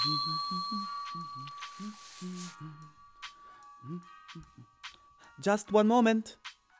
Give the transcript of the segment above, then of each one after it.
Just one moment.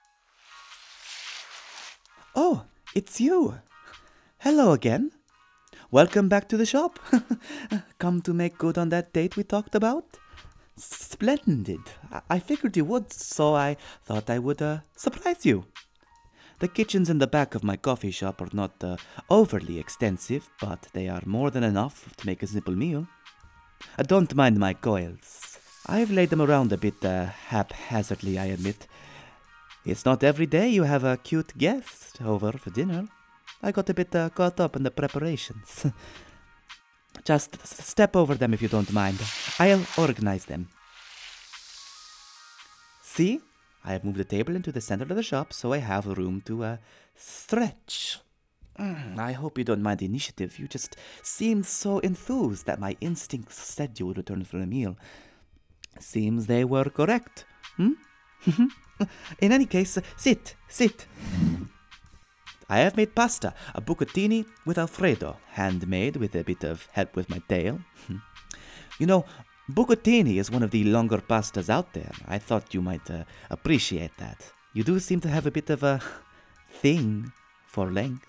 Oh, it's you. Hello again. Welcome back to the shop. Come to make good on that date we talked about? Splendid. I figured you would, so I thought I would surprise you. The kitchens in the back of my coffee shop are not overly extensive, but they are more than enough to make a simple meal. Don't mind my coils. I've laid them around a bit haphazardly, I admit. It's not every day you have a cute guest over for dinner. I got a bit caught up in the preparations. Just step over them if you don't mind. I'll organize them. See? I have moved the table into the center of the shop so I have room to stretch. I hope you don't mind the initiative. You just seemed so enthused that my instincts said you would return for a meal. Seems they were correct. In any case, sit. I have made pasta, a bucatini with Alfredo, handmade with a bit of help with my tail. You know, bucatini is one of the longer pastas out there. I thought you might appreciate that. You do seem to have a bit of a thing for length.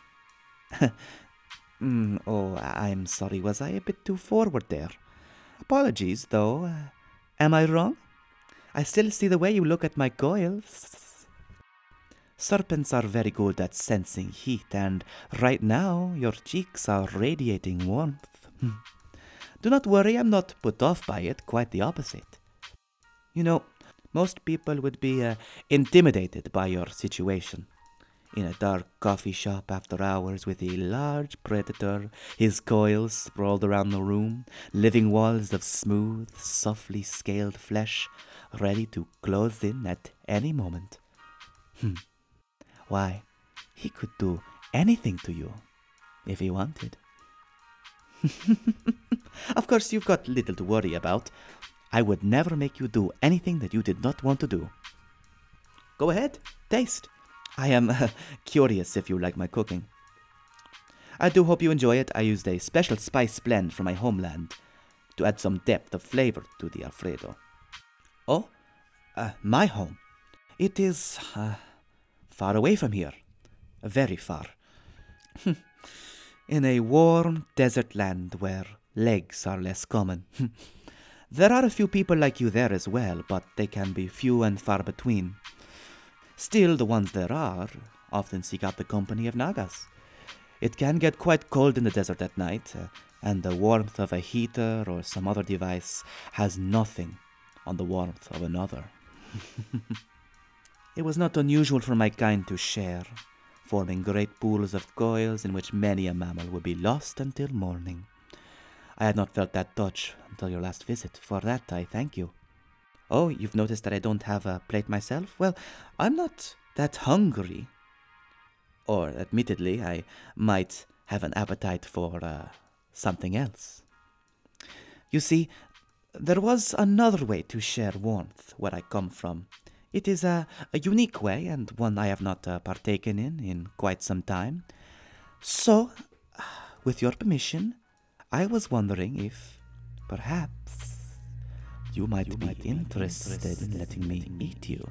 Oh, I'm sorry, was I a bit too forward there? Apologies, though. Am I wrong? I still see the way you look at my coils. Serpents are very good at sensing heat, and right now your cheeks are radiating warmth. Do not worry, I'm not put off by it, quite the opposite. You know, most people would be intimidated by your situation. In a dark coffee shop after hours with a large predator, his coils sprawled around the room, living walls of smooth, softly scaled flesh, ready to close in at any moment. Why, he could do anything to you, if he wanted. Of course, you've got little to worry about. I would never make you do anything that you did not want to do. Go ahead, taste. I am curious if you like my cooking. I do hope you enjoy it. I used a special spice blend from my homeland to add some depth of flavor to the Alfredo. Oh, my home. It is far away from here. Very far. In a warm desert land where legs are less common. There are a few people like you there as well, but they can be few and far between. Still, the ones there are often seek out the company of Nagas. It can get quite cold in the desert at night, and the warmth of a heater or some other device has nothing on the warmth of another. It was not unusual for my kind to share, forming great pools of coils in which many a mammal would be lost until morning. I had not felt that touch until your last visit. For that, I thank you. Oh, you've noticed that I don't have a plate myself? Well, I'm not that hungry. Or, admittedly, I might have an appetite for something else. You see, there was another way to share warmth where I come from. It is a unique way, and one I have not partaken in quite some time. So, with your permission, I was wondering if, perhaps, you might be interested in letting me eat you.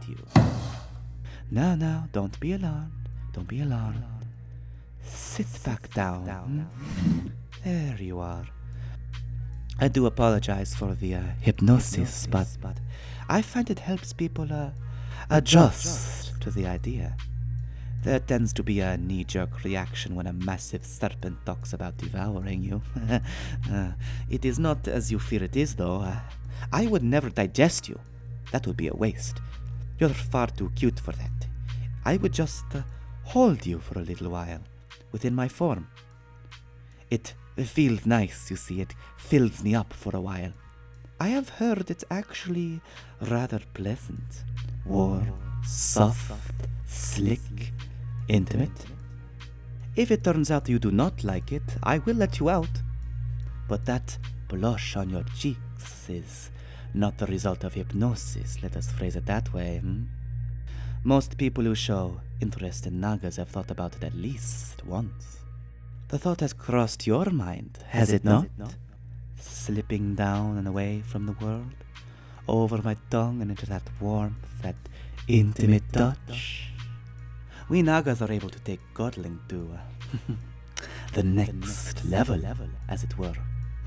Now, don't be alarmed. Don't be alarmed. Sit back down. There you are. I do apologize for the hypnosis, but I find it helps people adjust to the idea. There tends to be a knee-jerk reaction when a massive serpent talks about devouring you. It is not as you fear it is, though. I would never digest you. That would be a waste. You're far too cute for that. I would just hold you for a little while, within my form. It feels nice, you see. It fills me up for a while. I have heard it's actually rather pleasant. Warm, soft, slick, intimate. If it turns out you do not like it, I will let you out. But that blush on your cheeks is not the result of hypnosis, let us phrase it that way. Most people who show interest in Nagas have thought about it at least once. The thought has crossed your mind, has it not? slipping down and away from the world, over my tongue and into that warmth, that intimate touch. We Nagas are able to take cuddling to the next level, as it were.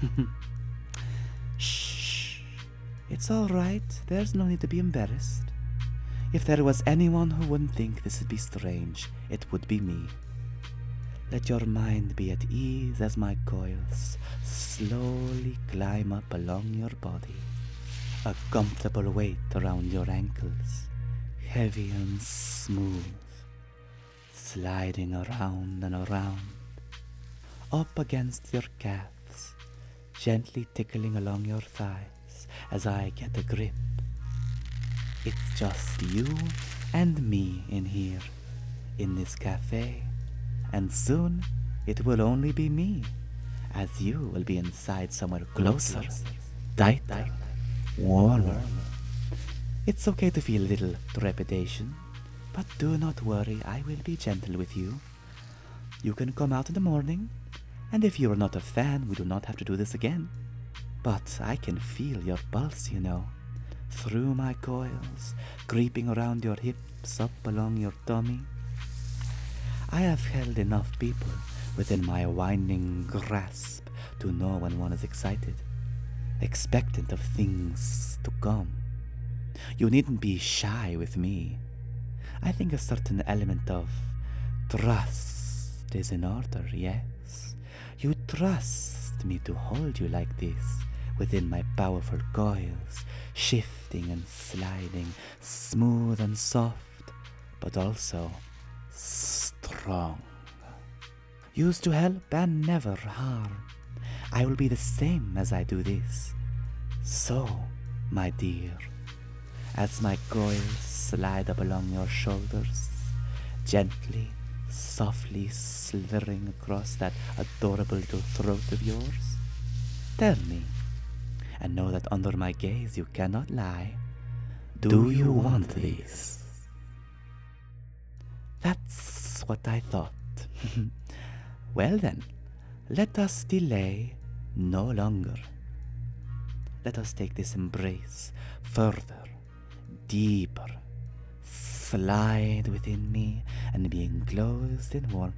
Shh. It's all right. There's no need to be embarrassed. If there was anyone who wouldn't think this would be strange, it would be me. Let your mind be at ease as my coils slowly climb up along your body. A comfortable weight around your ankles, heavy and smooth, sliding around and around, up against your calves, gently tickling along your thighs as I get a grip. It's just you and me in here, in this cafe, and soon it will only be me, as you will be inside somewhere closer, tighter, warmer. It's okay to feel a little trepidation, but do not worry, I will be gentle with you. You can come out in the morning, and if you are not a fan, we do not have to do this again. But I can feel your pulse, you know, through my coils, creeping around your hips, up along your tummy. I have held enough people within my winding grasp to know when one is excited, expectant of things to come. You needn't be shy with me. I think a certain element of trust is in order, yes. You trust me to hold you like this, within my powerful coils, shifting and sliding, smooth and soft, but also strong. Used to help and never harm. I will be the same as I do this. So, my dear, as my coils slide up along your shoulders, gently, softly slithering across that adorable little throat of yours, tell me, and know that under my gaze you cannot lie, do you want this? That's what I thought. Well then, let us delay no longer. Let us take this embrace further, deeper, slide within me and be enclosed in warmth.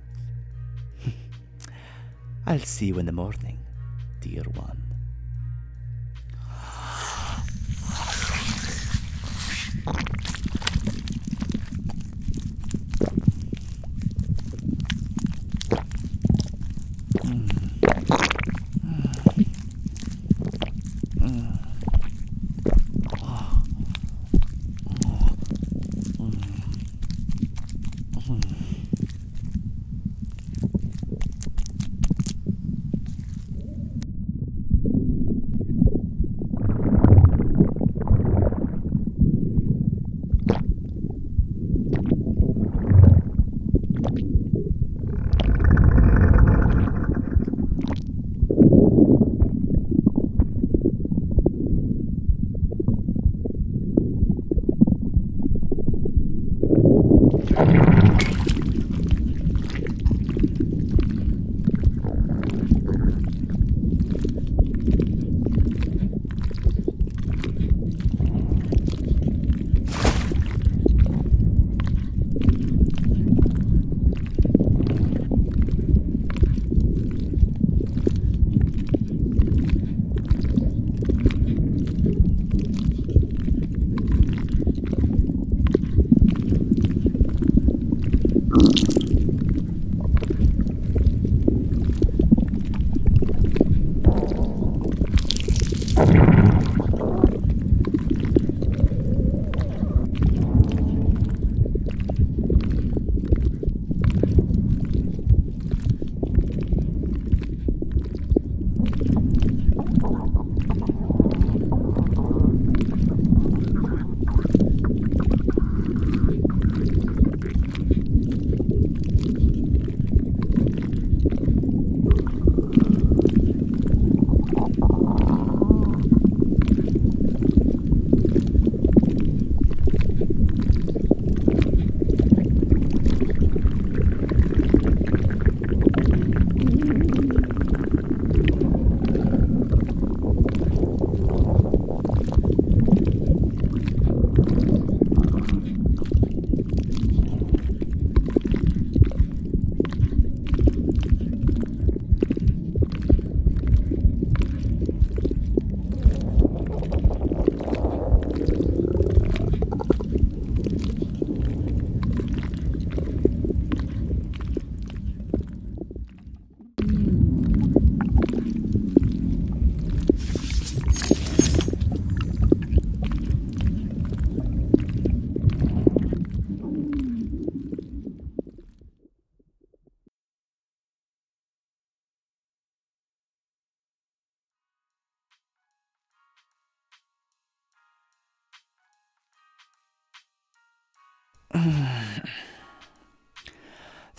I'll see you in the morning, dear one.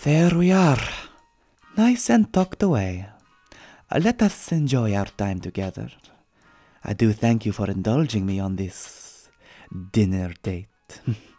There we are, nice and tucked away. Let us enjoy our time together. I do thank you for indulging me on this dinner date.